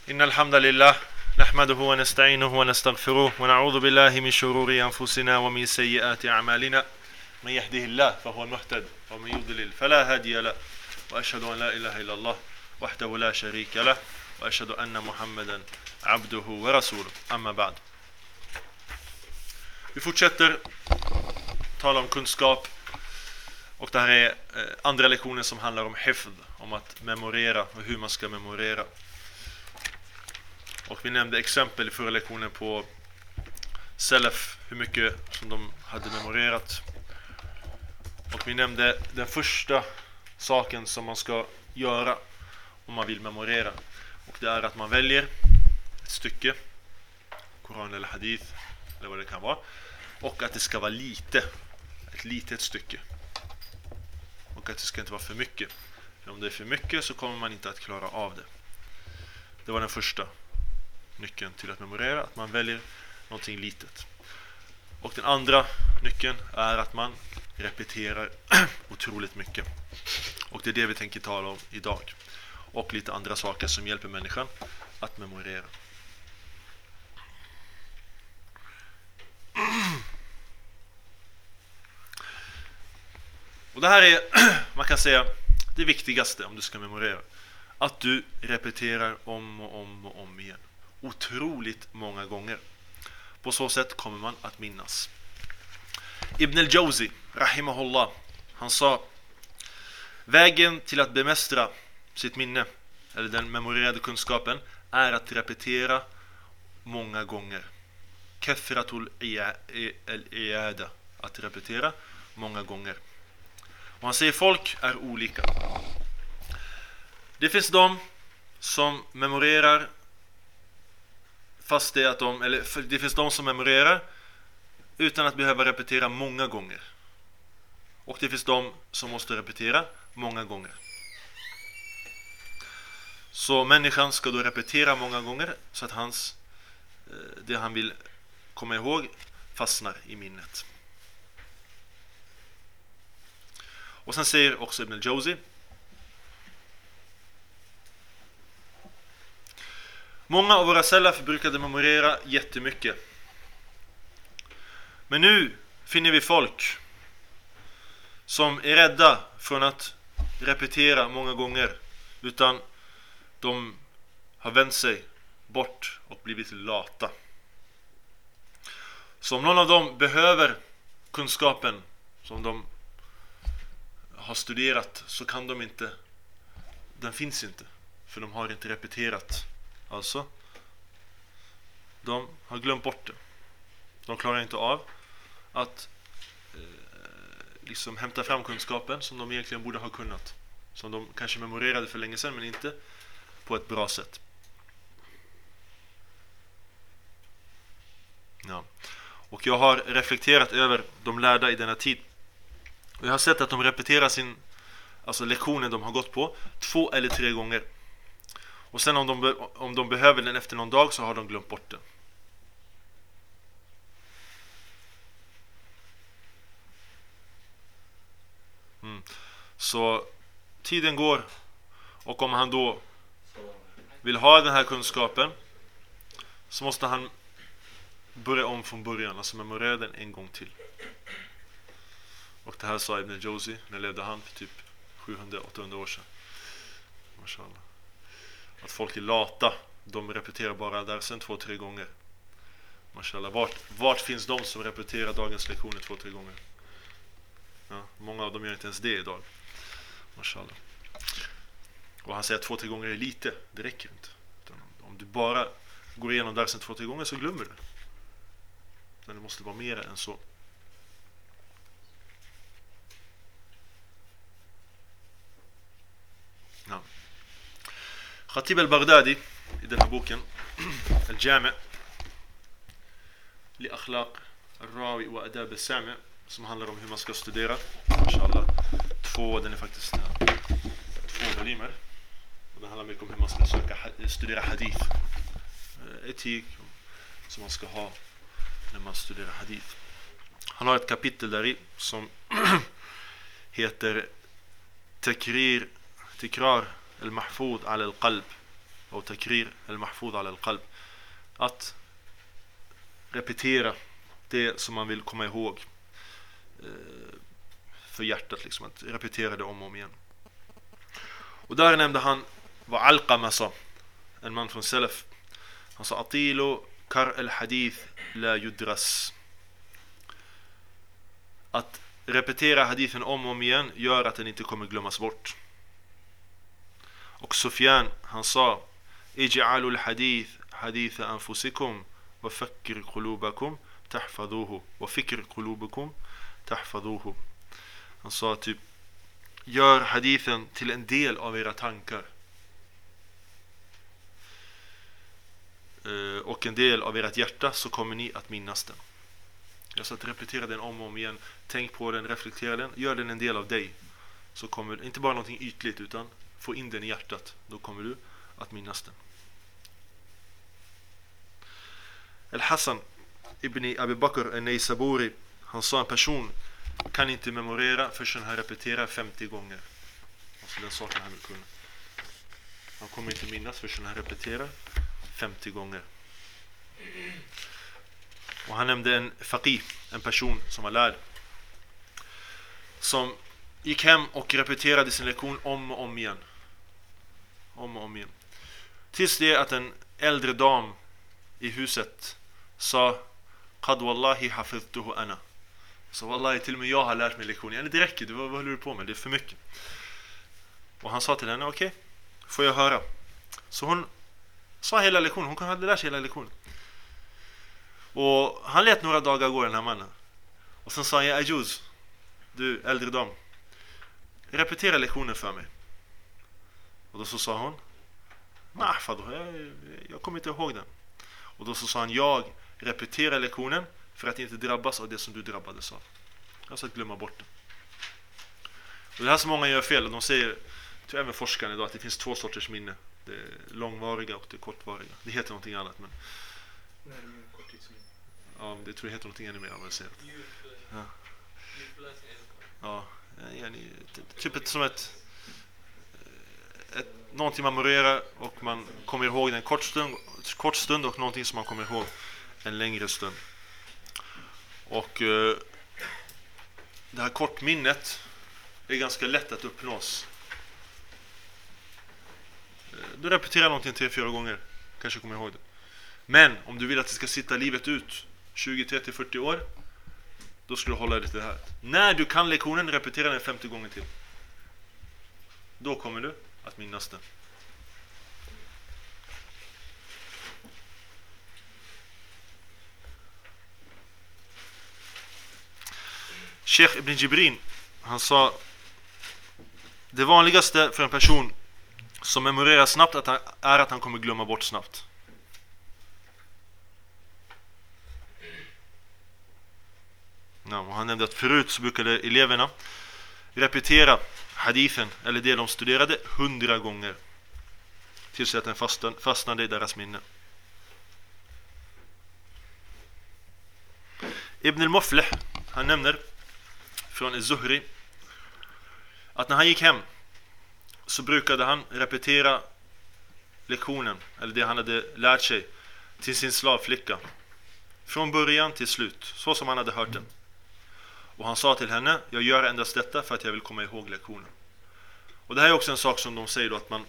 إن الحمد لله نحمده ونستعينه ونستغفره ونعوذ بالله من شرور أنفسنا ومن سيئات أعمالنا من يهده الله فهو المهتد ومن يضلل فلا هادي له وأشهد أن لا إله إلا الله وحده لا شريك له وأشهد أن محمدا عبده ورسوله أما بعد. Vi fortsätter tala om kunskap, och det här är andra lektionen som handlar om hifd, om att memorera och hur man ska memorera. Och vi nämnde exempel i förra lektionen på Salaf, hur mycket som de hade memorerat. Och vi nämnde den första saken som man ska göra om man vill memorera. Och det är att man väljer ett stycke, Koran eller Hadith eller vad det kan vara. Och att det ska vara ett litet stycke. Och att det ska inte vara för mycket. För om det är för mycket så kommer man inte att klara av det. Det var den första nyckeln till att memorera, att man väljer någonting litet. Och den andra nyckeln är att man repeterar otroligt mycket. Och det är det vi tänker tala om idag. Och lite andra saker som hjälper människan att memorera. Och det här är, man kan säga, det viktigaste om du ska memorera. Att du repeterar om och om igen. Otroligt många gånger. På så sätt kommer man att minnas. Ibn al-Jawzi, rahimahullah, han sa: vägen till att bemästra sitt minne, eller den memorerade kunskapen, är att repetera många gånger. Kathratul al-i'ada, att repetera många gånger. Och han säger folk är olika. Det finns de som memorerar fast det att det finns de som memorerar utan att behöva repetera många gånger. Och det finns de som måste repetera många gånger. Så människan ska då repetera många gånger så att det han vill komma ihåg fastnar i minnet. Och sen säger också Ibn al-Jawzi: många av våra salaf brukade memorera jättemycket. Men nu finner vi folk som är rädda från att repetera många gånger, utan de har vänt sig bort och blivit lata. Så om någon av dem behöver kunskapen som de har studerat, så kan de inte, den finns inte, för de har inte repeterat. Alltså, de har glömt bort det. De klarar inte av att liksom hämta fram kunskapen som de egentligen borde ha kunnat. Som de kanske memorerade för länge sedan, men inte på ett bra sätt. Ja. Och jag har reflekterat över de lärda i denna tid. Och jag har sett att de repeterar lektionen de har gått på 2 eller 3 gånger. Och sen om de behöver den efter någon dag, så har de glömt bort den. Så tiden går, och om han då vill ha den här kunskapen, så måste han börja om från början, alltså memorera den en gång till. Och det här sa Ibn al-Jawzi, när levde han för typ 700-800 år sedan. Mashallah. Att folk är lata, de repeterar bara där sen 2-3 gånger. Mashallah, vart finns de som repeterar dagens lektioner 2-3 gånger? Ja, många av dem gör inte ens det idag. Mashallah. Och han säger att 2-3 gånger är lite, det räcker inte. Utan om du bara går igenom där sen 2-3 gånger, så glömmer du. Men det måste vara mer än så. Ja. Khatib al-Baghdadi i den här boken Al-Jami' li akhlaq al-rawi wa adab al-sami', som handlar om hur man ska studera, inshallah, den är faktiskt 2 volymer, och den handlar mycket om hur man ska studera hadith, etik som man ska ha när man studerar hadith. Han har ett kapitel där i som heter Tikrar al-mahfud ala al-qalb, och takrir al-mahfuz ala al-qalb. Att repetera det som man vill komma ihåg för hjärtat, liksom att repetera det om och om igen. Och där nämnde han vad Alqama sa, en man från Salaf. Han sa atilu kar al-hadith la yudras. Att repetera hadithen om och om igen gör att den inte kommer glömmas bort. Och Sufyan, han sa ij'alu al-hadith haditha anfusikum wa fakkir qulubakum tahfaduhu wa fikr qulubakum tahfaduhu. Han sa typ, gör hadithen till en del av era tankar och en del av ert hjärta, så kommer ni att minnas den. Jag sa att repetera den om och om igen. Tänk på den, reflektera den, gör den en del av dig. Så kommer inte bara någonting ytligt, utan få in den i hjärtat. Då kommer du att minnas den. Al-Hassan ibn Abi Bakr al-Naysaburi, han sa en person kan inte memorera förrän han repeterar 50 gånger. Alltså den saken han vill kunna. Han kommer inte minnas förrän han repeterar 50 gånger. Och han nämnde en faqih, en person som var lärd, som gick hem och repeterade sin lektion om och om igen. Om och om igen. Tills det att en äldre dam i huset sa qad wallahi hafidtuhu ana. Så wallahi, till och med jag har lärt mig lektionen. Det räcker, vad håller du på med? Det är för mycket. Och han sa till henne, okej, får jag höra? Så hon sa hela lektionen, hon hade lärt sig hela lektionen. Och han lät några dagar gå, den här mannen. Och sen sa jag, Ajuz, du äldre dam, repetera lektionen för mig. Och då så sa hon, jag kommer inte ihåg den. Och då så sa han, jag repeterar lektionen för att inte drabbas av det som du drabbades av. Alltså att glömma bort det. Och det här som många gör fel, och de säger, tror även forskarna idag, att det finns 2 sorters minne. Det är långvariga och det kortvariga. Det heter någonting annat, men Nej, det är korttidsminne. ja, det tror jag heter någonting ännu mer avancerat. Ja. Ja, typ som ett någonting man memorerar och man kommer ihåg en kort stund och någonting som man kommer ihåg en längre stund. Och det här kortminnet är ganska lätt att uppnås. Du repeterar någonting 3-4 gånger, kanske kommer ihåg det. Men om du vill att det ska sitta livet ut 20, 30, 40 år, då ska du hålla dig till det här. När du kan lektionen, repetera den 50 gånger till. Då kommer du att minnas den. Sheikh Ibn Jibrin, han sa, det vanligaste för en person som memorerar snabbt är att han kommer glömma bort snabbt. Ja, och han nämnde att förut så brukade eleverna repetera hadithen eller det de studerade 100 gånger tills att den fastnade i deras minne. Ibn al-Muflih, han nämner från Az-Zuhri att när han gick hem så brukade han repetera lektionen eller det han hade lärt sig till sin slavflicka från början till slut, så som han hade hört den. Och han sa till henne, jag gör endast detta för att jag vill komma ihåg lektionen. Och det här är också en sak som de säger då, att man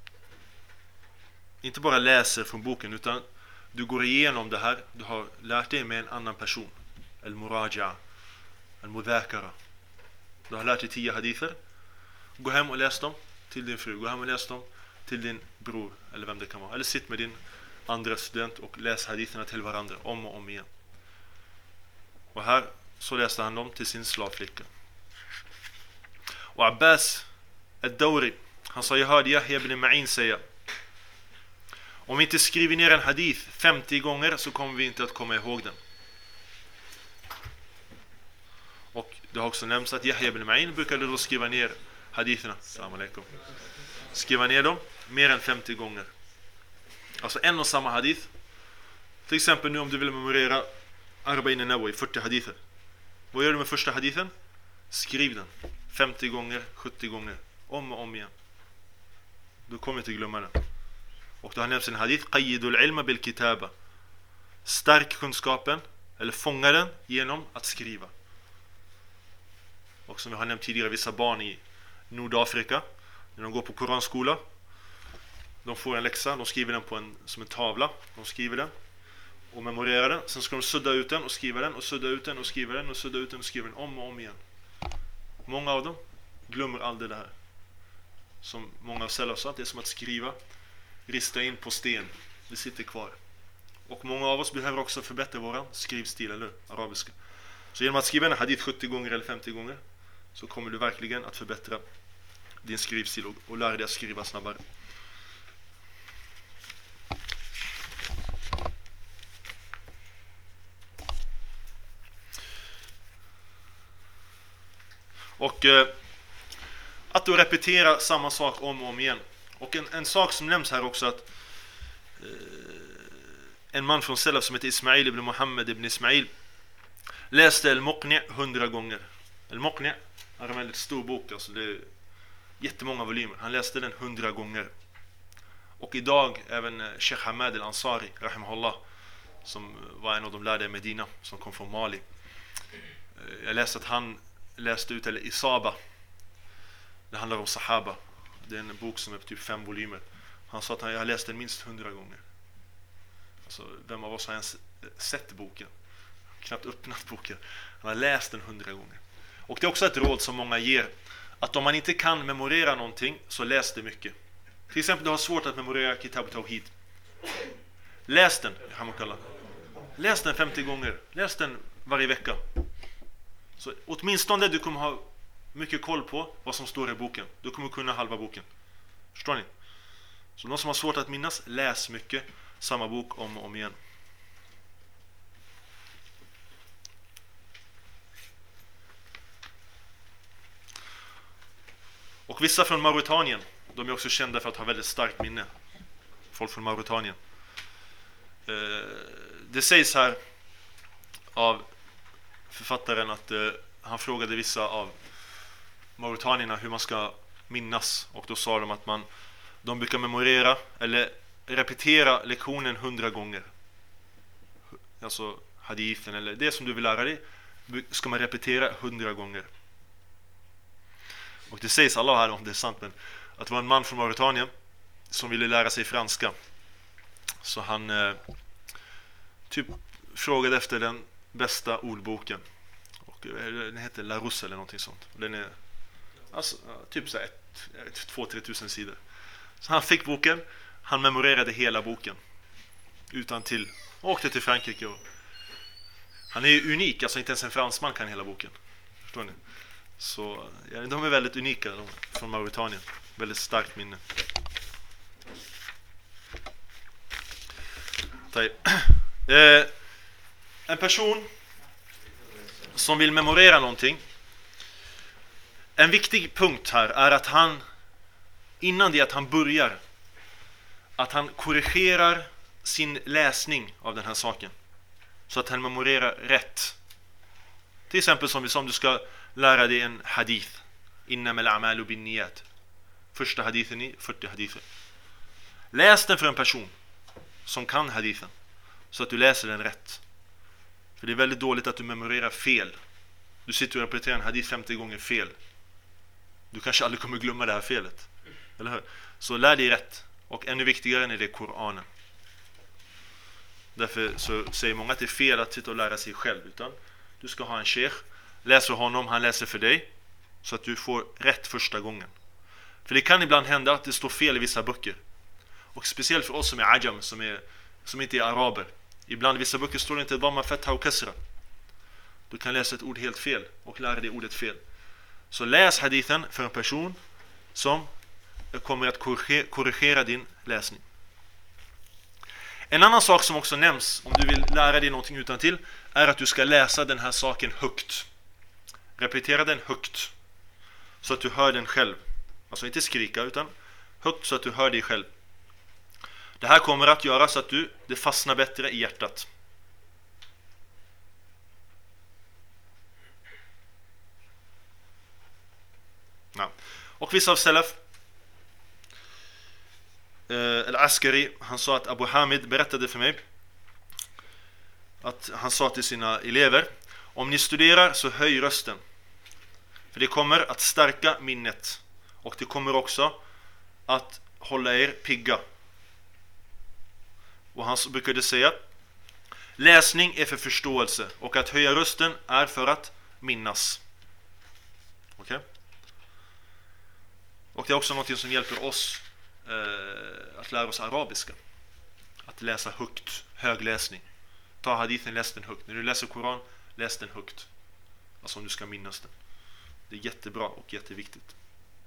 inte bara läser från boken, utan du går igenom det här, du har lärt dig med en annan person. Al-Muraja, Al-Mudhakara. Du har lärt dig 10 hadither. Gå hem och läs dem till din fru, gå hem och läs dem till din bror, eller vem det kan vara. Eller sitt med din andra student och läs haditherna till varandra om och om igen. Och här så läste han dem till sin slavflicka. Och Abbas al-Dawri, han sa, jag hörde Yahya ibn Ma'in säga, om vi inte skriver ner en hadith 50 gånger så kommer vi inte att komma ihåg den. Och det har också nämnts att Yahya ibn Ma'in brukade då skriva ner haditherna, skriva ner dem mer än 50 gånger. Alltså en och samma hadith. Till exempel nu om du vill memorera Arba'in an-Nawawi, 40 hadither. Vad gör du med första hadithen? Skriv den 50 gånger, 70 gånger, om och om igen. Du kommer inte glömma den. Och det har nämnts i en hadith, qayyidul ilma bil kitaba. Stärk kunskapen, eller fånga den genom att skriva. Och som vi har nämnt tidigare, vissa barn i Nordafrika, när de går på koranskola, de får en läxa, de skriver den som en tavla, de skriver den och memorerar den, sen ska de sudda ut den och skriva den och sudda ut den och skriva den och sudda ut den och skriva den om och om igen. Många av dem glömmer aldrig det här. Som många av salaf sa, det är som att skriva, rista in på sten, det sitter kvar. Och många av oss behöver också förbättra våran skrivstil, eller arabiska. Så genom att skriva en hadith 70 gånger eller 50 gånger så kommer du verkligen att förbättra din skrivstil och lära dig att skriva snabbare. Och att då repetera samma sak om och om igen. Och en sak som nämns här också, att en man från Salaf som heter Ismail ibn Muhammad ibn Ismail läste Al-Muqni 100 gånger. Al-Muqni är en väldigt stor bok, alltså det är jättemånga volymer. Han läste den 100 gånger. Och idag även Sheikh Hamad al-Ansari, rahimahullah, som var en av de lärde i Medina, som kom från Mali. Jag läste att han läste ut, eller Isaba, det handlar om Sahaba. Det är en bok som är på typ 5 volymer. Han sa att jag har läst den minst 100 gånger. Alltså, vem av oss har ens sett boken? Knappt öppnat boken. Han har läst den 100 gånger. Och det är också ett råd som många ger, att om man inte kan memorera någonting, så läs det mycket. Till exempel, du har svårt att memorera Kitab Tawhid. Läs den, läs den 50 gånger. Läs den varje vecka. Så åtminstone du kommer ha mycket koll på vad som står i boken. Du kommer kunna halva boken. Förstår ni? Så de som har svårt att minnas, läs mycket samma bok om och om igen. Och vissa från Mauritanien, de är också kända för att ha väldigt starkt minne. Folk från Mauritanien. Det sägs här av författaren att han frågade vissa av mauritanierna hur man ska minnas, och då sa de att de brukar memorera eller repetera lektionen 100 gånger. Alltså hadithen eller det som du vill lära dig ska man repetera 100 gånger. Och det sägs, Allah här om det är sant, men att det var en man från Mauritanien som ville lära sig franska. Så han typ frågade efter den bästa ordboken. Och den heter Larousse eller någonting sånt. Den är alltså typ så 2-3 tusen sidor. Så han fick boken, han memorerade hela boken utan till, och åkte till Frankrike. Och han är ju unik, alltså inte ens en fransman kan hela boken. Förstår ni? Så ja, de är väldigt unika, de från Mauritanien. Väldigt starkt minne. En person som vill memorera någonting, en viktig punkt här är att han, innan det att han börjar, att han korrigerar sin läsning av den här saken så att han memorerar rätt. Till exempel som du ska lära dig en hadith, innamal a'malu binniyat, första hadithen i 40 hadither. Läs den för en person som kan hadithen så att du läser den rätt. För det är väldigt dåligt att du memorerar fel. Du sitter och repeterar en hadith 50 gånger fel. Du kanske aldrig kommer glömma det här felet. Eller hur? Så lär dig rätt. Och ännu viktigare är det Koranen. Därför så säger många att det är fel att sitta och lära sig själv. Utan du ska ha en sheikh. Läs för honom, han läser för dig. Så att du får rätt första gången. För det kan ibland hända att det står fel i vissa böcker. Och speciellt för oss som är ajam, som inte är araber. Ibland i vissa böcker står det inte dhamma, fatha och kasra. Du kan läsa ett ord helt fel och lära dig ordet fel. Så läs hadithen för en person som kommer att korrigera din läsning. En annan sak som också nämns om du vill lära dig någonting utantill är att du ska läsa den här saken högt. Repetera den högt så att du hör den själv. Alltså inte skrika utan högt så att du hör dig själv. Det här kommer att göra så att det fastnar bättre i hjärtat. Ja. Och vissa av salaf, Al-Askari, han sa att Abu Hamid berättade för mig att han sa till sina elever: om ni studerar så höj rösten, för det kommer att stärka minnet och det kommer också att hålla er pigga. Och han brukade säga: läsning är för förståelse och att höja rösten är för att minnas. Okej? Och det är också något som hjälper oss att lära oss arabiska. Att läsa högt, högläsning. Ta hadithen, läs den högt. När du läser Koran, läs den högt. Alltså om du ska minnas den. Det är jättebra och jätteviktigt.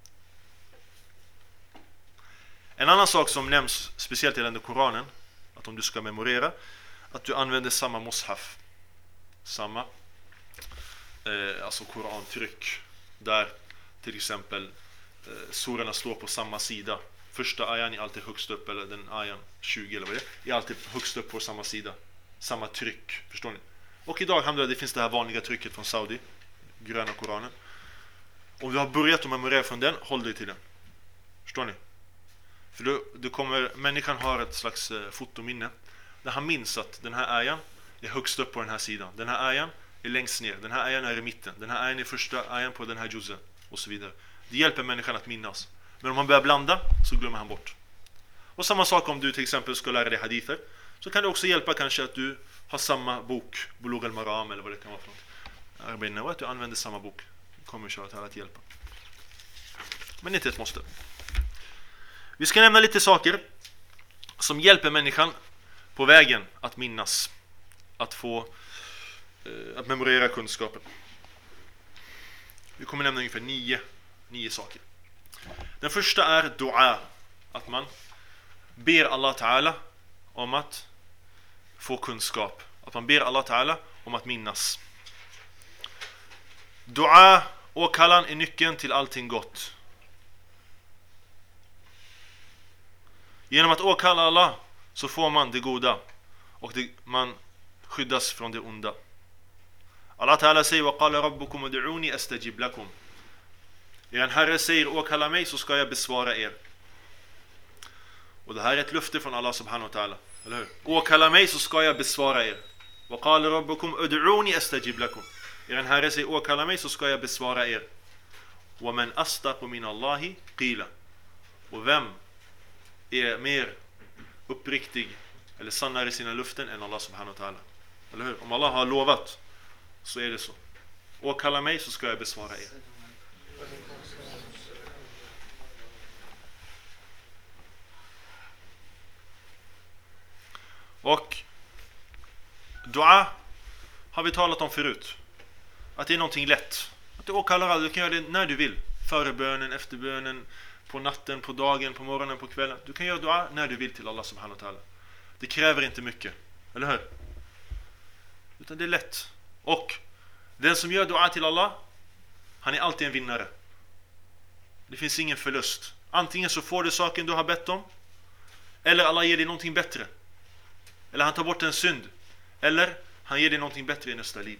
En annan sak som nämns speciellt gällande Koranen, att om du ska memorera, att du använder samma mushaf, samma alltså Korantryck, där till exempel surorna står på samma sida. Första ayan är alltid högst upp, eller den ayan 20 eller vad det är alltid högst upp på samma sida, samma tryck, förstår ni? Och idag det finns det här vanliga trycket från Saudi, gröna Koranen. Om du har börjat att memorera från den, håll dig till den, förstår ni? För du kommer, människan har ett slags fotominne där han minns att den här ayan är högst upp på den här sidan, den här ayan är längst ner, den här ayan är i mitten, den här ayan är första ayan på den här juzzen och så vidare. Det hjälper människan att minnas. Men om han börjar blanda så glömmer han bort. Och samma sak om du till exempel ska lära dig hadither, så kan det också hjälpa kanske att du har samma bok, Bulugh al-Maram eller vad det kan vara för något. Arbin, att du använder samma bok. Det kommer köra till att hjälpa. Men inte ett måste. Vi ska nämna lite saker som hjälper människan på vägen att minnas, att få att memorera kunskapen. Vi kommer nämna ungefär nio saker. Den första är dua, att man ber Allah Ta'ala om att få kunskap, att man ber Allah Ta'ala om att minnas. Dua, åkallan, är nyckeln till allting gott. Genom att åkalla Allah så får man det goda och man skyddas från det onda. Allah Ta'ala säger: وَقَالَ رَبُّكُمْ وَدُعُونِي أَسْتَجِبْ لَكُمْ. Er Herre säger: åkalla mig så ska jag besvara er. Och det här är ett löfte från Allah subhanahu wa ta'ala, eller hur? Åkalla mig så ska jag besvara er. وَقَالَ رَبُّكُمْ وَدُعُونِي أَسْتَجِبْ لَكُمْ. Er Herre säger: åkalla mig så ska jag besvara er. وَمَنْ أَصْدَقُ مِنَ اللَّهِ قِيلًا. Och vem är mer uppriktig eller sannare i sina löften än Allah subhanahu wa ta'ala, eller hur? Om Allah har lovat så är det så. Åkalla mig så ska jag besvara er. Och dua har vi talat om förut, att det är någonting lätt. Att du åkallar alla, du kan göra det när du vill. Före bönen, efter bönen, på natten, på dagen, på morgonen, på kvällen. Du kan göra dua när du vill till Allah subhanahu wa ta'ala. Det kräver inte mycket, eller hur? Utan det är lätt. Och den som gör dua till Allah, han är alltid en vinnare. Det finns ingen förlust. Antingen så får du saken du har bett om, eller Allah ger dig någonting bättre. Eller han tar bort en synd, eller han ger dig någonting bättre i nästa liv.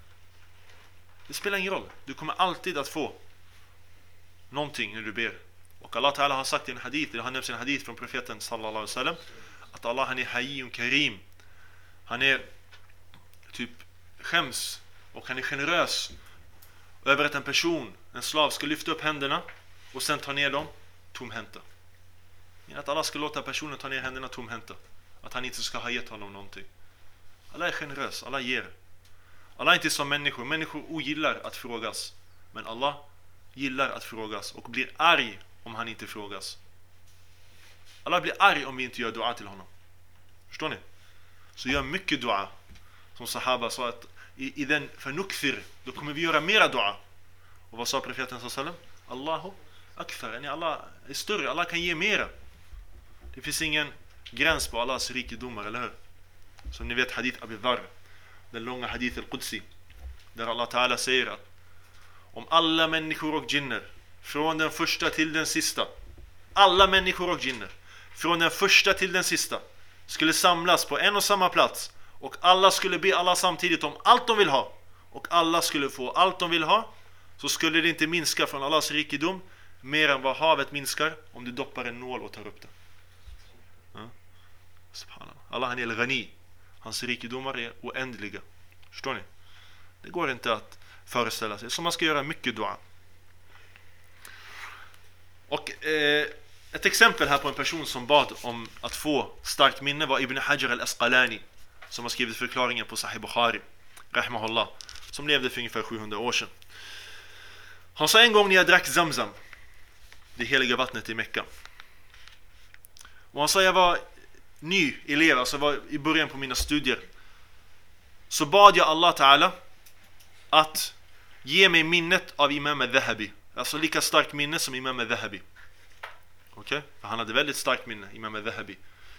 Det spelar ingen roll. Du kommer alltid att få någonting när du ber. Och Allah Ta'ala har sagt i en hadith, det har nämnts en hadith från profeten sallallahu alaihi wasallam, att Allah, han är hayyun karim. Han är typ skäms och han är generös över att en slav ska lyfta upp händerna och sen ta ner dem tomhänta. Att Allah ska låta personen ta ner händerna tomhänta, att han inte ska ha gett honom någonting. Allah är generös, Allah ger. Allah är inte som människor. Människor ogillar att frågas, men Allah gillar att frågas och blir arg om han inte frågas. Allah blir arg om vi inte gör dua till honom. Förstår ni? Så gör mycket dua. Som sahaba sa, att i den förnukthir, då kommer vi göra mera dua. Och vad sa profeten sallam? Allahu akthar. Allah är större, Allah kan ge mera. Det finns ingen gräns på Allahs rikedomar, eller hur? Som ni vet hadith Abi Dharr, den långa hadith al-Qudsi, där Allah Ta'ala säger att om alla människor och jinner, från den första till den sista, alla människor och jinner, från den första till den sista, skulle samlas på en och samma plats, och alla skulle be Allah samtidigt om allt de vill ha, och alla skulle få allt de vill ha, så skulle det inte minska från Allahs rikedom mer än vad havet minskar om du doppar en nål och tar upp den. Subhanallah. Allah, han är al-Ghani. Hans rikedomar är oändliga. Förstår ni? Det går inte att föreställa sig. Så man ska göra mycket dua. Och ett exempel här på en person som bad om att få starkt minne var Ibn Hajar al-Asqalani, som har skrivit förklaringen på Sahih Bukhari, rahimahullah, som levde för ungefär 700 år sedan. Han sa en gång när jag drack Zamzam, det heliga vattnet i Mekka. Och han sa jag var ny elev, alltså var i början på mina studier. Så bad jag Allah Ta'ala att ge mig minnet av Imam al-Dhahabi. Alltså lika starkt minne som Imam al-Dhahabi. Okej? För han hade väldigt starkt minne, Imam al-Dhahabi.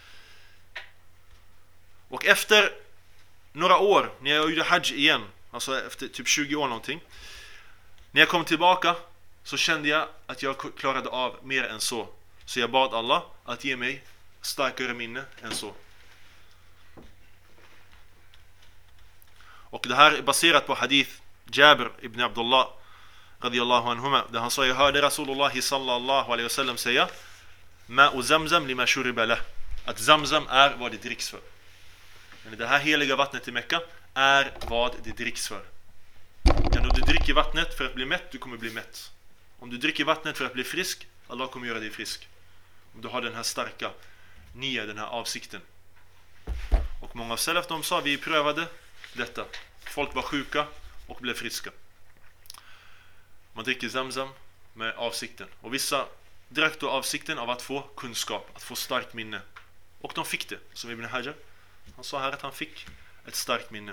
Och efter några år, när jag gjorde hajj igen, alltså efter typ 20 år någonting, när jag kom tillbaka så kände jag att jag klarade av mer än så. Så jag bad Allah att ge mig starkare minne än så. Och det här är baserat på hadith Jabir ibn Abdullah radiyallahu anhuma, där han sa jag hörde Rasulullah sallallahu alaihi wasallam säga ma'u zamzam lima shuriba lah, att zamzam är vad det dricks för. Men det här heliga vattnet i Mekka är vad det dricks för. Om du dricker vattnet för att bli mätt, du kommer bli mätt. Om du dricker vattnet för att bli frisk, Allah kommer göra dig frisk. Om du har den här starka nia, den här avsikten. Och många av salaf, de sa vi prövade detta. Folk var sjuka och blev friska. Man dricker zamzam med avsikten. Och vissa drack då avsikten av att få kunskap, att få starkt minne. Och de fick det, som Ibn Hajar. Han sa här att han fick ett starkt minne.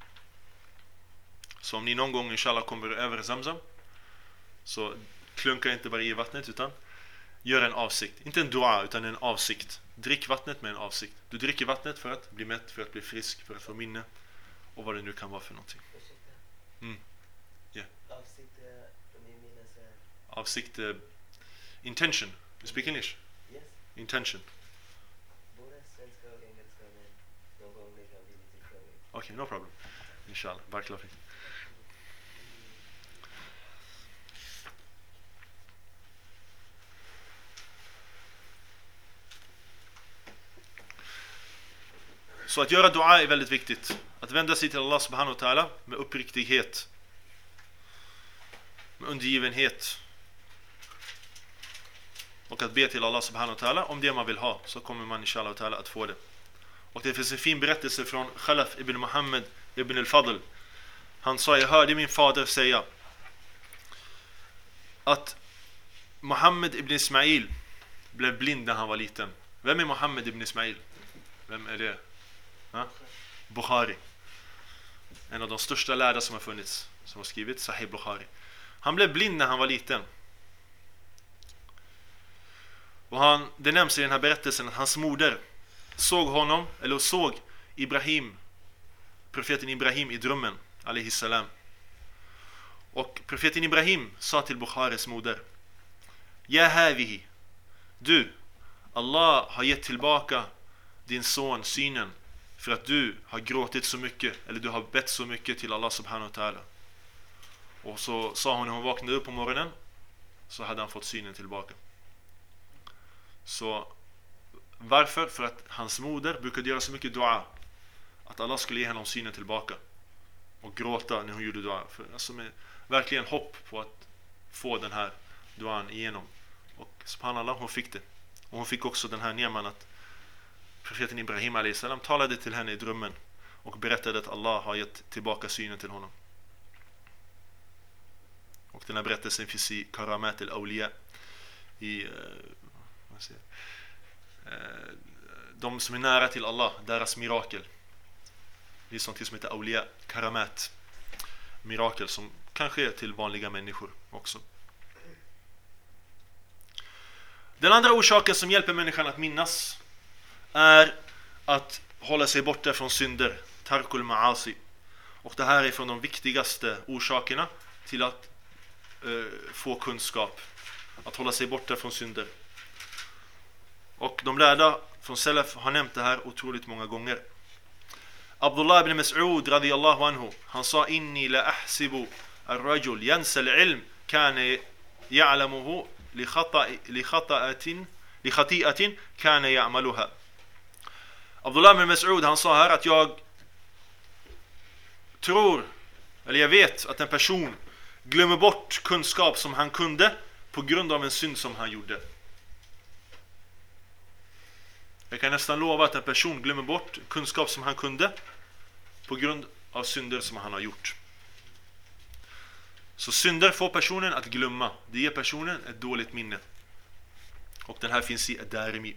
Så om ni någon gång inshallah kommer över zamzam, så klunka inte bara i vattnet utan gör en avsikt. Inte en dua utan en avsikt. Drick vattnet med en avsikt. Du dricker vattnet för att bli mätt, för att bli frisk, för att få minne och vad det nu kan vara för någonting. Avsikt, intention. You speak English? Yes. Intention. Båda svenska och engelska, men någon gång det kan bli lite krångligt. Okay, no problem. Inshallah. Barakallahu fik. Så att göra dua är väldigt viktigt. Att vända sig till Allah subhanahu wa ta'ala med uppriktighet, med undergivenhet, och att be till Allah subhanahu wa ta'ala om det man vill ha, så kommer man inshallah ta'ala att få det. Och det finns en fin berättelse från Khalaf ibn Muhammad ibn al-Fadl. Han sa jag hörde min fader säga att Muhammad ibn Ismail blev blind när han var liten. Vem är Muhammad ibn Ismail? Vem är det? Bukhari. En av de största lärda som har funnits, som har skrivit Sahih Bukhari. Han blev blind när han var liten. Och det nämns i den här berättelsen att hans moder såg honom, eller såg Ibrahim, profeten Ibrahim i drömmen, alayhi salam. Och profeten Ibrahim sa till Bukharis moder: Ja havihi, du, Allah har gett tillbaka din son synen för att du har gråtit så mycket, eller du har bett så mycket till Allah subhanahu wa ta'ala. Och så sa hon när hon vaknade upp på morgonen, så hade han fått synen tillbaka. Så varför? För att hans moder brukade göra så mycket dua att Allah skulle ge henne synen tillbaka, och gråta när hon gjorde dua, för alltså med verkligen hopp på att få den här duan igenom. Och subhanallah, hon fick det. Och hon fick också den här neman att profeten Ibrahim a.s. talade till henne i drömmen och berättade att Allah har gett tillbaka synen till honom. Och den här berättelsen finns i Karamat al-Awliya, i de som är nära till Allah, deras mirakel. Det är sånt som heter Awliya, Karamat, mirakel som kan ske till vanliga människor också. Den andra orsaken som hjälper människan att minnas är att hålla sig borta från synder, tarkul ma'asi. Och det här är från de viktigaste orsakerna till att få kunskap, att hålla sig borta från synder. Och de lärda från Salaf har nämnt det här otroligt många gånger. Abdullah ibn Mas'ud radiyallahu anhu, han sa: inni la ahsibu ar-rajul yansa al-ilm kana ya'lamuhu li khati'atin kana ya'maluha. Abdullah ibn Mas'ud, han sa här att jag vet att en person glömmer bort kunskap som han kunde på grund av en synd som han gjorde. Jag kan nästan lova att en person glömmer bort kunskap som han kunde på grund av synder som han har gjort. Så synder får personen att glömma. Det ger personen ett dåligt minne. Och den här finns i Ad-Darimi.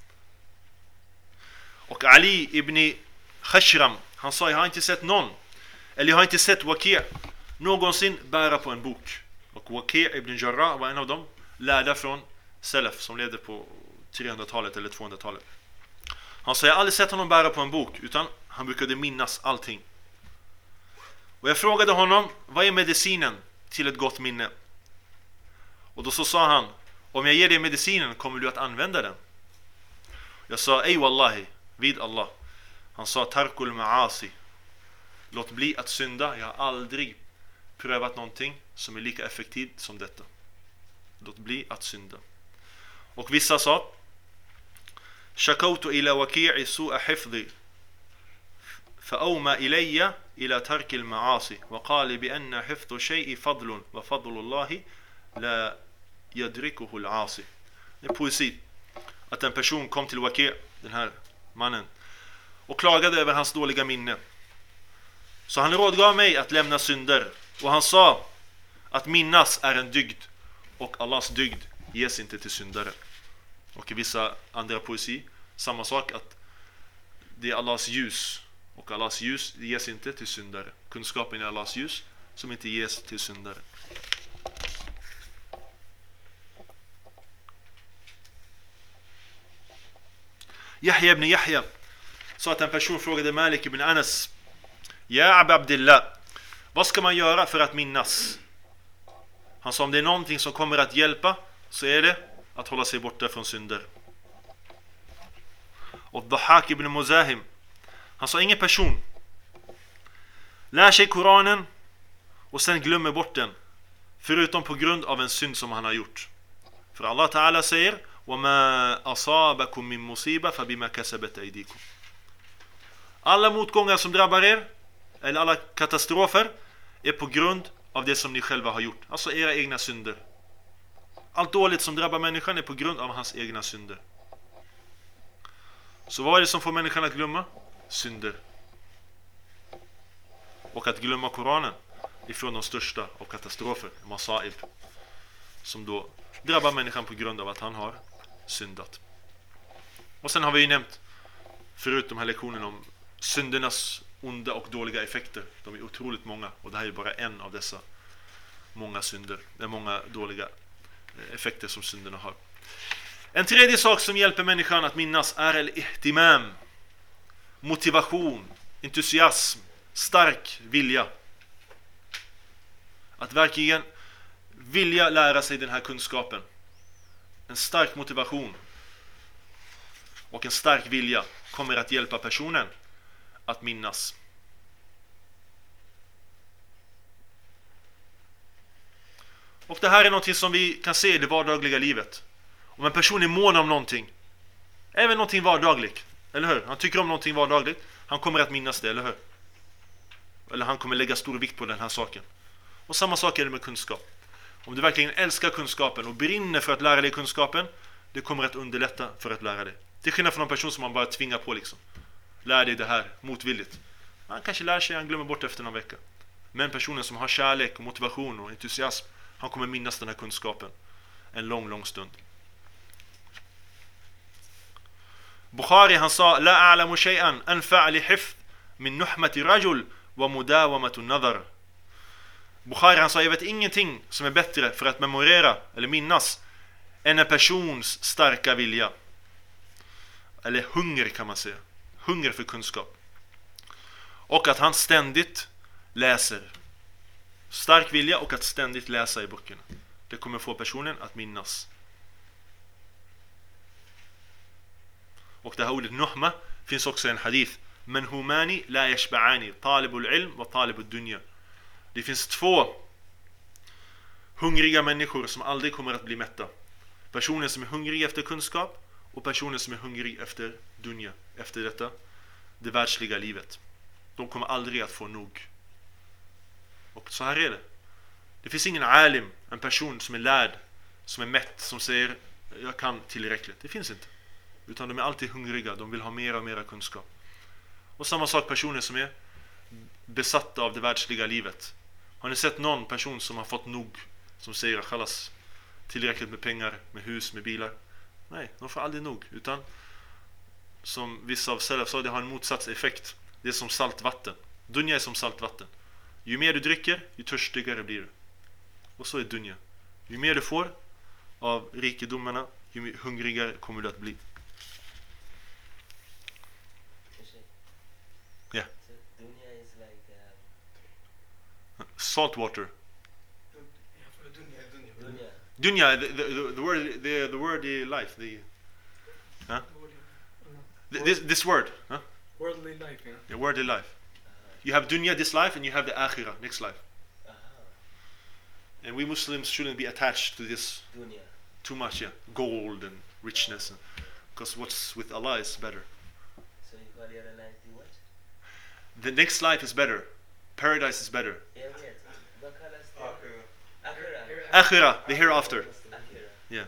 Och Ali ibn Khashram, han sa, jag har inte sett någon, eller jag har inte sett Waki' någonsin bära på en bok. Och Waki' ibn Jarrah var en av dem, lärda från Salaf som levde på 300-talet eller 200-talet. Han sa, jag har aldrig sett honom bära på en bok, utan han brukade minnas allting. Och jag frågade honom, vad är medicinen till ett gott minne? Och då så sa han, om jag ger dig medicinen kommer du att använda den. Jag sa, ej wallahi, vid Allah. Han sa, tarkul ma'asi. Låt bli att synda. Jag har aldrig prövat någonting som är lika effektivt som detta. Låt bli att synda. Och vissa sa, shakautu ila waki'i su'a hifdhi فأومى إلي إلى ترك المعاصي وقال بأن حفظ شيء فضل وفضل الله لا يدركه العاصي. Det är poesi att en person kom till Waki', den här mannen, och klagade över hans dåliga minne. Så han rådgav mig att lämna synder, och han sa att minnas är en dygd, och Allahs dygd ges inte till syndare. Och i vissa andra poesi samma sak, att det är Allahs ljus, och Allahs ljus ges inte till syndare. Kunskapen är Allahs ljus som inte ges till syndare. Yahya ibn Yahya sa att en person frågade Malik ibn Anas, ja Abu Abdillah, vad ska man göra för att minnas? Han sa, om det är någonting som kommer att hjälpa så är det att hålla sig borta från synder. Och Dhahak ibn Muzahim, han sa, ingen person lär sig Koranen och sen glömmer bort den, förutom på grund av en synd som han har gjort. För Allah Ta'ala säger, وَمَا أَصَابَكُم مِّن مُّصِيبَةٍ فَبِمَا كَسَبَتْ أَيْدِيكُم. Alla motgångar som drabbar er, eller alla katastrofer, är på grund av det som ni själva har gjort. Alltså era egna synder. Allt dåligt som drabbar människan är på grund av hans egna synder. Så vad är det som får människan att glömma? Synder. Och att glömma Koranen ifrån de största av katastrofer, masaib, som då drabbar människan på grund av att han har syndat. Och sen har vi ju nämnt förut de här lektionerna om syndernas onda och dåliga effekter. De är otroligt många, och det här är bara en av dessa många synder. Det är många dåliga effekter som synderna har. En tredje sak som hjälper människan att minnas är al-ihtimam, motivation, entusiasm, stark vilja. Att verkligen vilja lära sig den här kunskapen. En stark motivation och en stark vilja kommer att hjälpa personen att minnas. Och det här är något som vi kan se i det vardagliga livet. Om en person är mån om någonting, även någonting vardagligt, eller hur? Han tycker om någonting vardagligt, han kommer att minnas det, eller hur? Eller han kommer lägga stor vikt på den här saken. Och samma sak är det med kunskap. Om du verkligen älskar kunskapen och brinner för att lära dig kunskapen, det kommer att underlätta för att lära dig. Till skillnad från en person som man bara tvingar på liksom. Lär dig det här motvilligt. Han kanske lär sig, han glömmer bort efter någon vecka. Men personen som har kärlek och motivation och entusiasm, han kommer minnas den här kunskapen en lång, lång stund. Bukhari, han sa, la a'lamu shay'an anfa' li hifth min nuhmati rajul wa mudawamatu nadhar. Bukhari, han sa, jag vet ingenting som är bättre för att memorera eller minnas än en persons starka vilja. Eller hunger kan man säga. Hunger för kunskap. Och att han ständigt läser. Stark vilja och att ständigt läsa i böckerna. Det kommer få personen att minnas. Och det här ordet nuhma finns också i en hadith. Men humani la yashba'ani, talibul ilm wa talibul dunya. Det finns två hungriga människor som aldrig kommer att bli mätta. Personer som är hungriga efter kunskap och personer som är hungriga efter dunya, efter detta, det världsliga livet. De kommer aldrig att få nog. Och så här är det. Det finns ingen alim, en person som är lärd, som är mätt, som säger jag kan tillräckligt. Det finns inte. Utan de är alltid hungriga, de vill ha mer och mer kunskap. Och samma sak personer som är besatta av det världsliga livet. Har ni sett någon person som har fått nog, som säger khalas, tillräckligt med pengar, med hus, med bilar? Nej, de får aldrig nog. Utan som vissa av salaf sa, det har en motsatseffekt. Det är som saltvatten. Dunya är som saltvatten. Ju mer du dricker, ju törstigare blir du. Och så är dunya. Ju mer du får av rikedomarna, ju hungrigare kommer du att bli. Yeah. So dunya is like Salt water. dunya. Dunya, the word life. This word. Huh? Worldly life, yeah. Yeah, worldly life. You have dunya, this life, and you have the akhirah, next life. And we Muslims shouldn't be attached to this Dunya. too much, yeah. Gold and richness. Because what's with Allah is better. So you call your life the what? The next life is better. Paradise is better. Yeah, yes. Bakalas Akhirah. Akhirah, the hereafter. Akhirah. Yeah.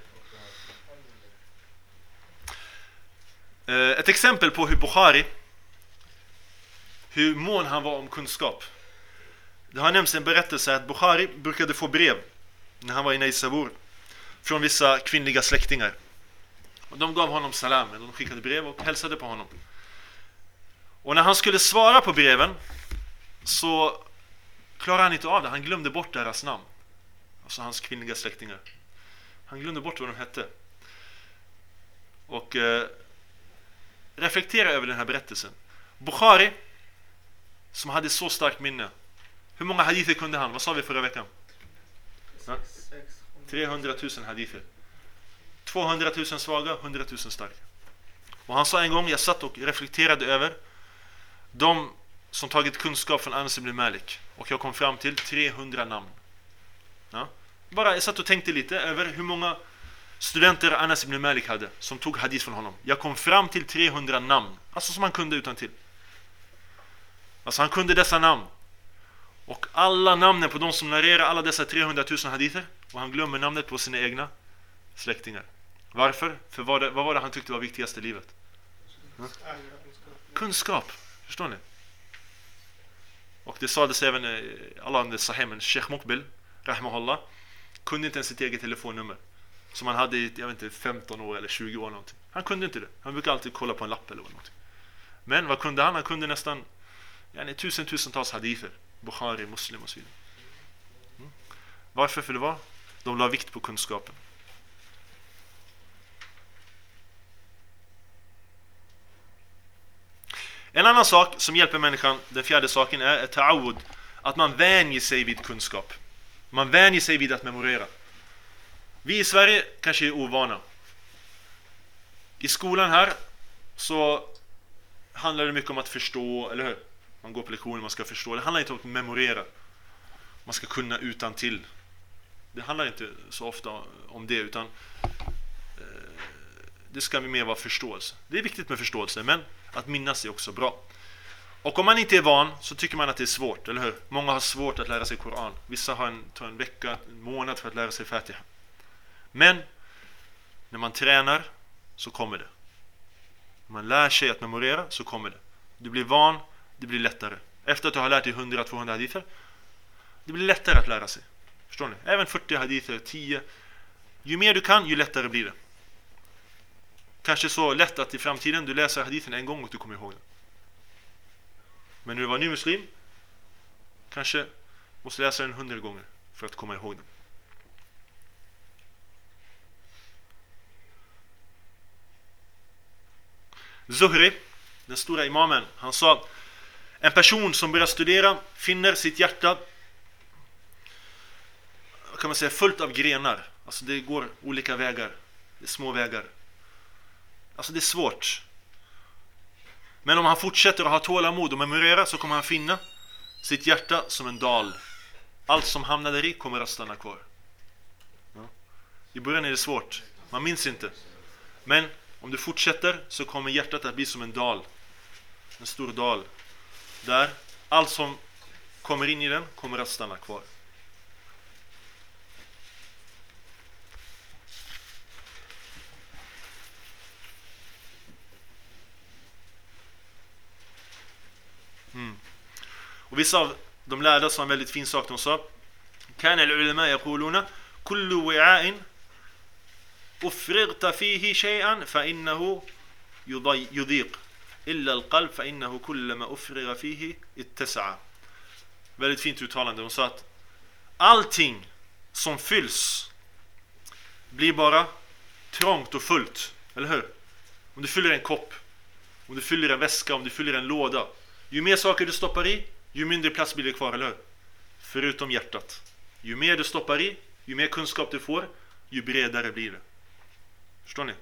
Ett exempel på hur Bukhari, hur mån han var om kunskap. Det har nämnts en berättelse att Bukhari brukade få brev när han var i Naysabur från vissa kvinnliga släktingar. Och de gav honom salam, de skickade brev och hälsade på honom. Och när han skulle svara på breven så klarade han inte av det. Han glömde bort deras namn. Alltså hans kvinnliga släktingar. Han glömde bort vad de hette. Och reflektera över den här berättelsen. Bukhari, som hade så starkt minne. Hur många hadither kunde han? Vad sa vi förra veckan? 300 000 hadither. 200 000 svaga, 100 000 starka. Och han sa en gång, jag satt och reflekterade över de som tagit kunskap från Anas ibn Malik. Och jag kom fram till 300 namn. Ja? Bara jag satt och tänkte lite över hur många studenter Anas ibn Malik hade som tog hadith från honom. Jag kom fram till 300 namn. Alltså som han kunde utan till. Alltså han kunde dessa namn. Och alla namnen på de som narrerar alla dessa 300 000 hadither. Och han glömmer namnet på sina egna släktingar. Varför? För vad var det han tyckte var viktigast i livet? Kunskap. Förstår ni? Och det sades även alla andra sahimen. Sheikh Mokbil, rahmahullah, kunde inte ens sitt eget telefonnummer. Som han hade i, jag vet inte, 15 år eller 20 år någonting. Han kunde inte det. Han brukade alltid kolla på en lapp eller någonting. Men vad kunde han? Han kunde nästan tusentals hadither. Bukhari, Muslim och så vidare. Varför? För det var? De la vikt på kunskapen. En annan sak som hjälper människan, den fjärde saken, är ta'awud. Att man vänjer sig vid kunskap. Man vänjer sig vid att memorera. Vi i Sverige kanske är ovana. I skolan här så handlar det mycket om att förstå, eller hur? Man går på lektioner, man ska förstå. Det handlar inte om att memorera. Man ska kunna utan till. Det handlar inte så ofta om det, utan det ska mer vara förståelse. Det är viktigt med förståelse, men att minnas är också bra. Och om man inte är van så tycker man att det är svårt, eller hur? Många har svårt att lära sig Koran. Vissa tar en vecka, en månad för att lära sig Fatiha. Men när man tränar så kommer det. När man lär sig att memorera så kommer det. Du blir van, det blir lättare. Efter att du har lärt dig 100-200 hadither, det blir lättare att lära sig. Förstår ni? Även 40 hadither, 10. Ju mer du kan, ju lättare blir det. Kanske så lätt att i framtiden du läser hadithen en gång och du kommer ihåg den. Men när du var ny muslim, kanske måste läsa den 100 gånger för att komma ihåg den. Zuhri, den stora imamen, han sa: en person som börjar studera finner sitt hjärta, kan man säga, fullt av grenar. Alltså det går olika vägar. Det är små vägar. Alltså det är svårt. Men om han fortsätter att ha tålamod och memorera så kommer han finna sitt hjärta som en dal. Allt som hamnar där i kommer att stanna kvar. Ja. I början är det svårt. Man minns inte. Men Om du fortsätter så kommer hjärtat att bli som en dal. En stor dal. Där allt som kommer in i den kommer att stanna kvar. Och vissa av de lärda sa en väldigt fin sak. De sa: "Kana al-ulama yaquluna kullu wi'a'in ufrigta fihi shay'an fa innahu yudiq illa al-qalb fa innahu kullama ufriga fihi ittasa'a." Väldigt fint uttalande. De sa att allting som fylls blir bara trångt och fullt, eller hur? Om du fyller en kopp, om du fyller en väska, om du fyller en låda, ju mer saker du stoppar i, ju mindre plats blir det kvar, eller hur? Förutom hjärtat. Ju mer du stoppar i, ju mer kunskap du får, ju bredare blir det. Förstår ni?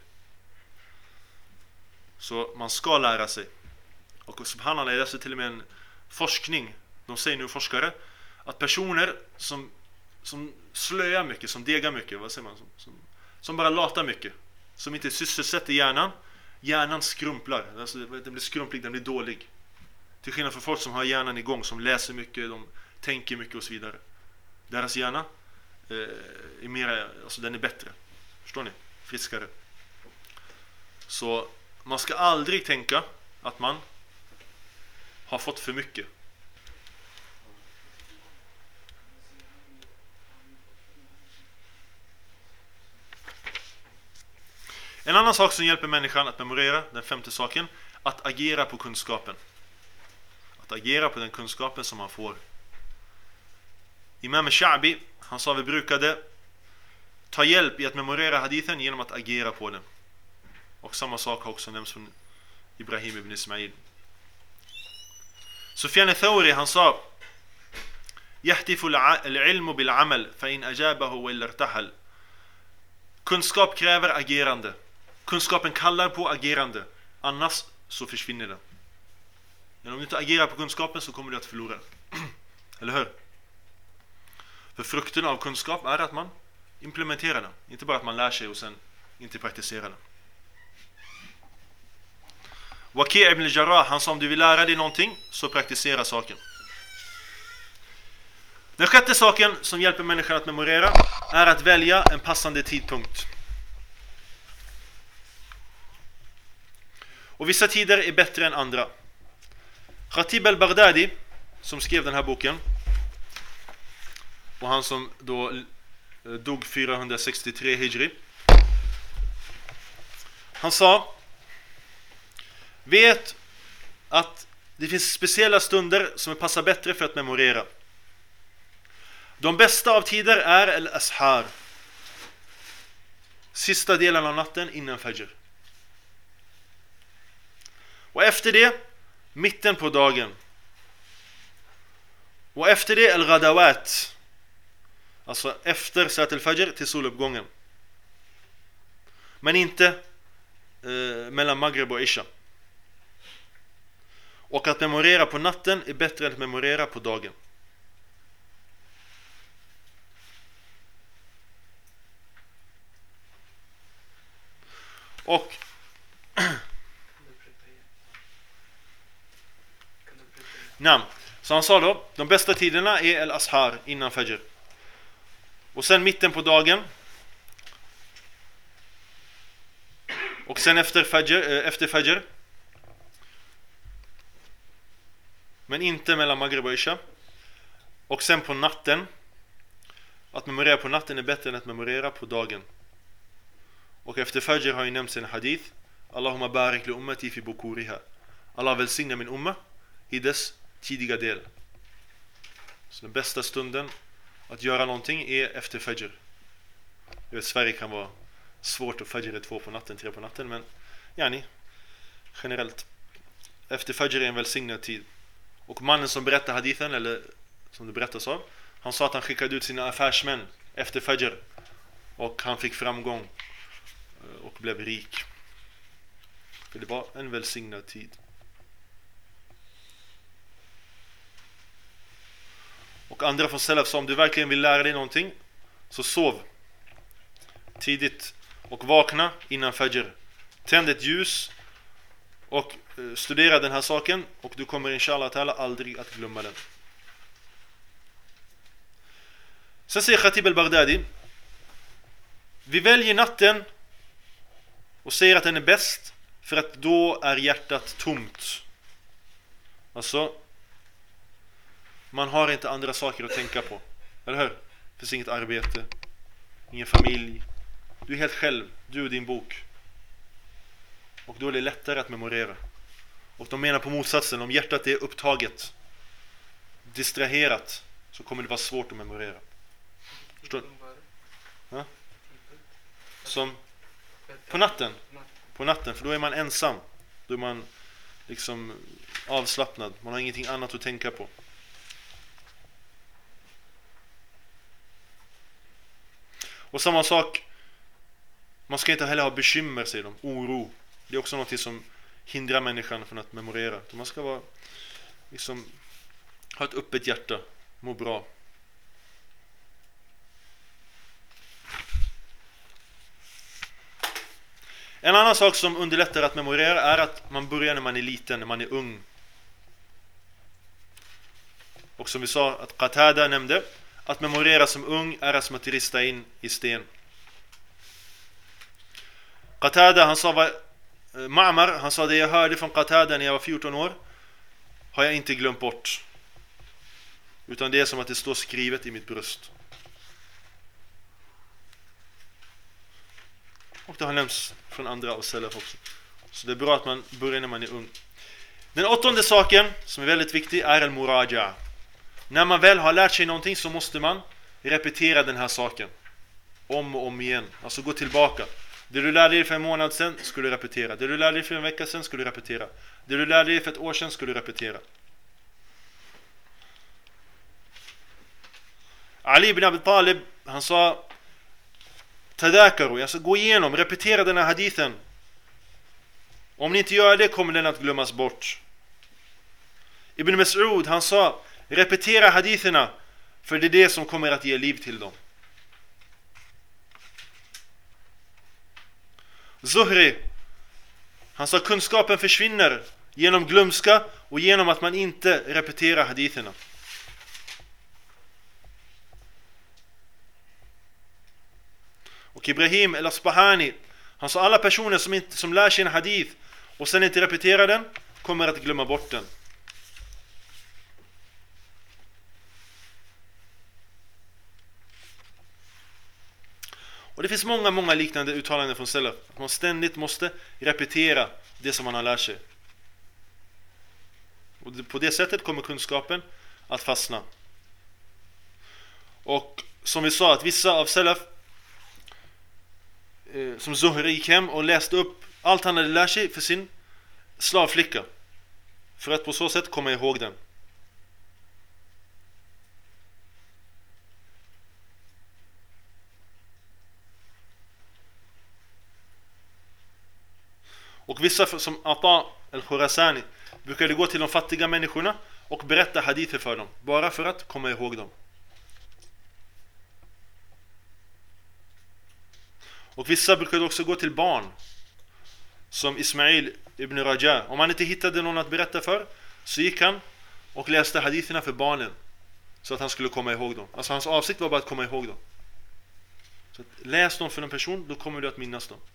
Så man ska lära sig. Och subhanallah, jag läser till och med en forskning. De säger nu, forskare, att personer som slöar mycket, som degar mycket, vad säger man? Som bara latar mycket, som inte sysselsätter hjärnan skrumplar. Alltså, den blir skrumplig, den blir dålig. Till skillnad från folk som har hjärnan igång, som läser mycket, de tänker mycket och så vidare. Deras hjärna är mer, alltså den är bättre. Förstår ni? Friskare. Så man ska aldrig tänka att man har fått för mycket. En annan sak som hjälper människan att memorera, den femte saken, att agera på kunskapen. Att agera på den kunskapen som man får. Imam Sha'bi, han sa: vi brukade ta hjälp i att memorera hadithen genom att agera på den. Och samma sak har också nämnts från Ibrahim ibn Ismail. Sufyan al-Thawri, han sa: yahtifu al-ilmu bil-amal fa in ajabahu wa illa irtahal. Kunskap kräver agerande. Kunskapen kallar på agerande. Annars så försvinner den. Men om du inte agerar på kunskapen så kommer du att förlora. Eller hur? För frukten av kunskap är att man implementerar den. Inte bara att man lär sig och sen inte praktiserar den. Waki' ibn al-Jarrah, han sa: om du vill lära dig någonting så praktisera saken. Den sjätte saken som hjälper människan att memorera är att välja en passande tidpunkt. Och vissa tider är bättre än andra. Khatib al-Baghdadi, som skrev den här boken, och han som då dog 463 hijri, han sa: vet att det finns speciella stunder som passar bättre för att memorera. De bästa av tider är al-ashar, sista delen av natten innan fajr. Och efter det mitten på dagen. Och efter det al-ghadawat, alltså efter salat al-fajr till soluppgången. Men inte mellan maghrib och isha. Och att memorera på natten är bättre än att memorera på dagen. Och så han sa då, de bästa tiderna är al-ashar, innan fajr. Och sen mitten på dagen. Och sen efter fajr. Men inte mellan maghrib och isha. Och sen på natten. Att memorera på natten är bättre än att memorera på dagen. Och efter fajr har ju nämnts en hadith: Allahumma barik li ummati fi bukuriha. Allah välsigna min umma i dess tidiga del. Så den bästa stunden att göra någonting är efter fajr. Jag vet, Sverige kan vara svårt att fajr är 2 på natten, 3 på natten, men generellt efter fajr är en välsignad tid. Och mannen som berättar hadithen, eller som det berättas av, han sa att han skickade ut sina affärsmän efter fajr och han fick framgång och blev rik. För det var en välsignad tid. Och andra från Salaf sa: om du verkligen vill lära dig någonting så sov tidigt och vakna innan fajr Tänd ett ljus och studera den här saken, och du kommer inshallah ta'ala aldrig att glömma den. Sen säger Khatib al-Baghdadi: vi väljer natten och säger att den är bäst för att då är hjärtat tomt. Alltså, man har inte andra saker att tänka på. Eller hur? Det finns inget arbete, ingen familj. Du är helt själv, du och din bok. Och då är det lättare att memorera. Och de menar på motsatsen, om hjärtat är upptaget, distraherat, så kommer det vara svårt att memorera. Förstår du? Ja? Som på natten. På natten, för då är man ensam. Då är man liksom avslappnad. Man har ingenting annat att tänka på. Och samma sak, man ska inte heller ha bekymmer, säger de. Oro. Det är också något som hindrar människan från att memorera. Man ska vara, liksom, ha ett öppet hjärta, må bra. En annan sak som underlättar att memorera är att man börjar när man är liten, när man är ung. Och som vi sa, att Qatada nämnde, att memorera som ung är som att rista in i sten. Qatada, han sa, Ma'mar, han sa, det jag hörde från Qatada när jag var 14 år har jag inte glömt bort. Utan det är som att det står skrivet i mitt bröst. Och det har nämnts från andra av salaf också. Så det är bra att man börjar när man är ung. Den 8:e saken som är väldigt viktig är al-muraja. När man väl har lärt sig någonting så måste man repetera den här saken om och om igen. Alltså gå tillbaka. Det du lärde dig för en månad sedan skulle du repetera. Det du lärde dig för en vecka sedan skulle du repetera. Det du lärde dig för ett år sedan skulle du repetera. Ali ibn Abi Talib, han sa, tadakaru, alltså gå igenom, repetera den här hadithen. Om ni inte gör det kommer den att glömmas bort. Ibn Mas'ud, han sa, repetera haditherna, för det är det som kommer att ge liv till dem. Zuhri, han sa, kunskapen försvinner genom glömska och genom att man inte repeterar haditherna. Och Ibrahim al-Asbahani, han sa, alla personer som lär sig en hadith och sen inte repeterar den kommer att glömma bort den. Och det finns många liknande uttalanden från salaf. Man ständigt måste repetera det som man har lärt sig. Och på det sättet kommer kunskapen att fastna. Och som vi sa, att vissa av salaf, som Zuhri, gick hem och läste upp allt han hade lärt sig för sin slavflicka, för att på så sätt komma ihåg den. Och vissa som Ata al-Khurasani brukade gå till de fattiga människorna och berätta hadither för dem, bara för att komma ihåg dem. Och vissa brukade också gå till barn, som Ismail ibn Raja. Om han inte hittade någon att berätta för, så gick han och läste haditherna för barnen, så att han skulle komma ihåg dem. Alltså hans avsikt var bara att komma ihåg dem. Så att läs dem för en person, då kommer du att minnas dem.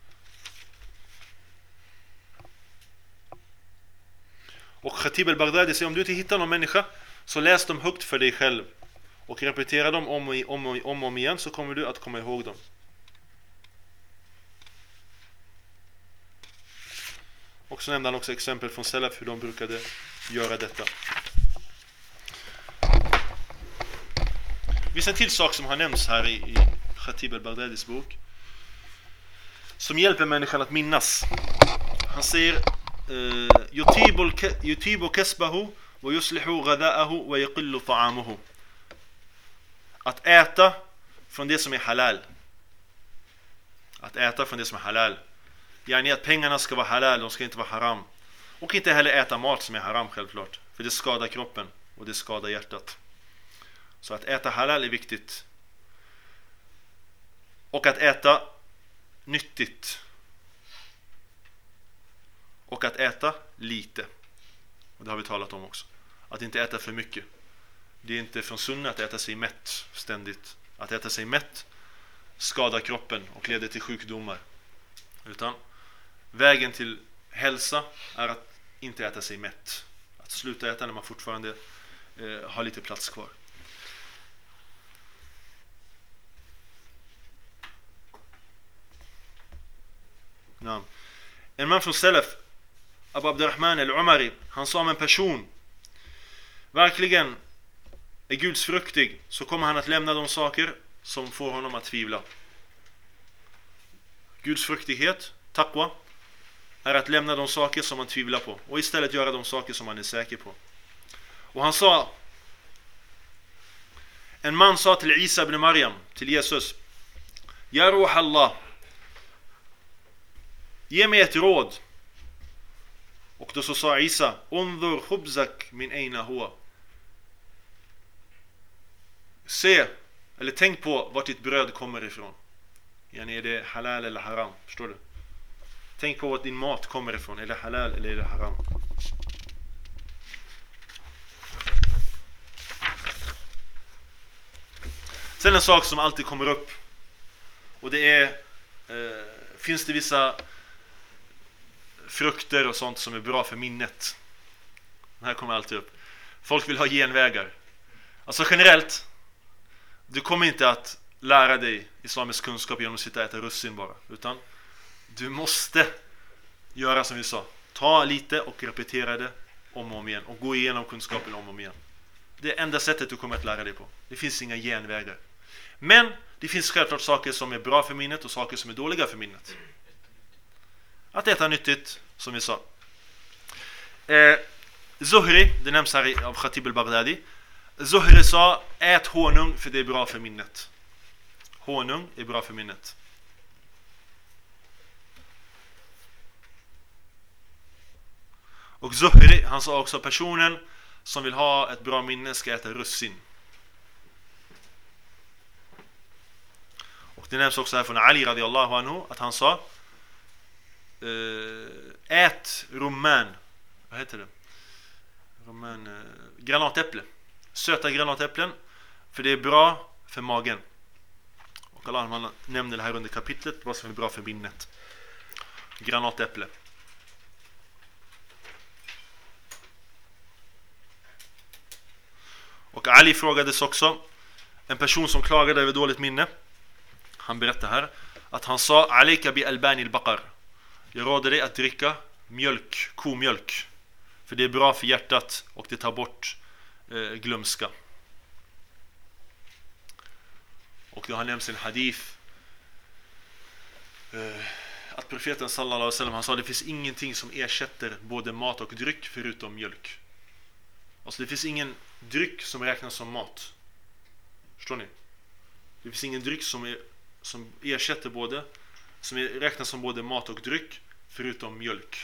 Och Khatib al-Baghdadi säger, om du inte hittar någon människa, så läs dem högt för dig själv och repetera dem om och om igen, så kommer du att komma ihåg dem. Och så nämnde han också exempel från salaf hur de brukade göra detta. Det finns en till sak som har nämnts här i Khatib al-Baghdadis bok, som hjälper människan att minnas. Han säger, yutibu kasbahu wa yuslihu ghada'ahu wa yaqillu ta'amuhu. Att äta från det som är halal. Att äta från det som är halal. Yani att pengarna ska vara halal, de ska inte vara haram. Och inte heller äta mat som är haram, självklart. För det skadar kroppen och det skadar hjärtat. Så att äta halal är viktigt. Och att äta nyttigt. och att äta lite. Och det har vi talat om också. Att inte äta för mycket. Det är inte från sunna att äta sig mätt ständigt. Att äta sig mätt skadar kroppen och leder till sjukdomar. Utan vägen till hälsa är att inte äta sig mätt. Att sluta äta när man fortfarande har lite plats kvar. Ja. En man från Salaf, Abu Abdurrahman al-Umari, han sa om en person verkligen är gudsfruktig, så kommer han att lämna de saker som får honom att tvivla. Gudsfruktighet, taqwa, är att lämna de saker som man tvivlar på och istället göra de saker som man är säker på. Och han sa, en man sa till Isa ibn Maryam, till Jesus: Ja ruh Allah, ge mig ett råd. Och då så sa Isa: Undur khubzak min aina huwa. Se, eller tänk på vart ditt bröd kommer ifrån. Yani, är det halal eller haram? Förstår du? Tänk på vart din mat kommer ifrån. Är det halal eller är det haram? Sen en sak som alltid kommer upp, och det är finns det vissa frukter och sånt som är bra för minnet. Det här kommer alltid upp. Folk vill ha genvägar. Alltså generellt, du kommer inte att lära dig islamisk kunskap genom att sitta och äta russin bara, utan du måste göra som vi sa. Ta lite och repetera det om och om igen och gå igenom kunskapen om och om igen. Det är enda sättet du kommer att lära dig på. Det finns inga genvägar. Men det finns självklart saker som är bra för minnet och saker som är dåliga för minnet. Att äta nyttigt, som vi sa. Zuhri, det nämns här av Khatib al-Baghdadi. Zuhri sa: ät honung för det är bra för minnet. Honung är bra för minnet. Och Zuhri, han sa också: personen som vill ha ett bra minne ska äta russin. Och det nämns också här från Ali radiyallahu anhu att han sa: ät rumman. Vad heter det? Rumman, granatäpple. Söta granatäpplen, för det är bra för magen. Och Allah nämnde det här under kapitlet, vad som är bra för minnet. Granatäpple. Och Ali frågades också, en person som klagade över dåligt minne. Han berättar här att han sa: Alika bi albani al-baqar. Jag råder dig att dricka mjölk, komjölk, för det är bra för hjärtat och det tar bort glömska. Och då har nämnts en hadith att profeten sallallahu alaihi wasallam, han sa: det finns ingenting som ersätter både mat och dryck förutom mjölk. Alltså det finns ingen dryck som räknas som mat. Förstår ni? Det finns ingen dryck som ersätter både, som räknas som både mat och dryck förutom mjölk.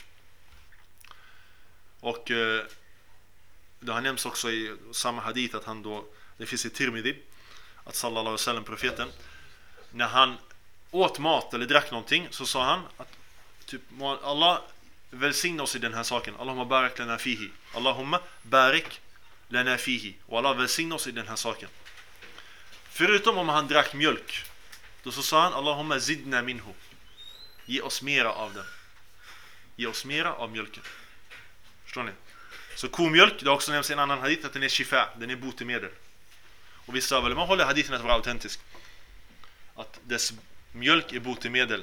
Och det har nämnts också i samma hadith att han då, det finns i Tirmidhi, att sallallahu alaihi wasallam, profeten, när han åt mat eller drack någonting, så sa han att typ, Allah välsigna oss i den här saken. Allahumma barik lana fihi. Allahumma barik lana fihi. Och Allah välsigna oss i den här saken. Förutom om han drack mjölk, då så sa han: Allahumma zidna minhu. Ge oss mera av den. Ge oss mera av mjölken. Förstår ni? Så komjölk, det har också nämnts i en annan hadith att den är shifa, den är botemedel. Och vissa väl, man håller hadithen att vara autentisk, att dess mjölk är botemedel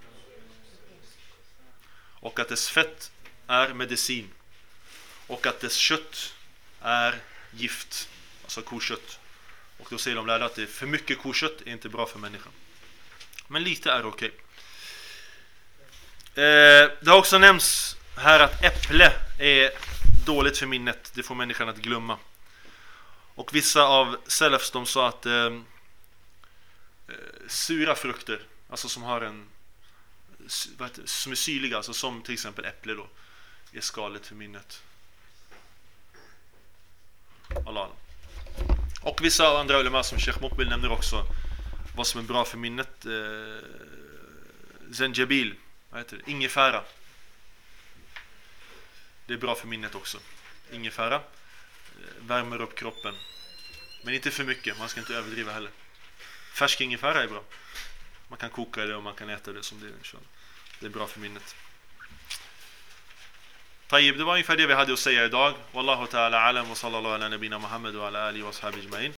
och att dess fett är medicin och att dess kött är gift, alltså kokött. Och då säger de lärda att det är för mycket kokött är inte bra för människan, men lite är okej. Det har också nämnts här att äpple är dåligt för minnet, det får människan att glömma. Och vissa av salafs, de sa att sura frukter, alltså som har en som är syrliga, alltså som till exempel äpple då, är skadligt för minnet. Allah. Och vissa andra ulema som Sheikh Muqbil nämner också vad som är bra för minnet. Zenjabil, vad heter det? Ingefära. Det är bra för minnet också. Ingefära värmer upp kroppen. Men inte för mycket, man ska inte överdriva heller. Färsk ingefära är bra. Man kan koka det och man kan äta det som det är. Det är bra för minnet. طيب, det var ungefär det vi hade att säga idag. Wallahu ta'ala alam wa sallallahu ala nabina Muhammad wa ala alihi wa ashabihi ajma'in.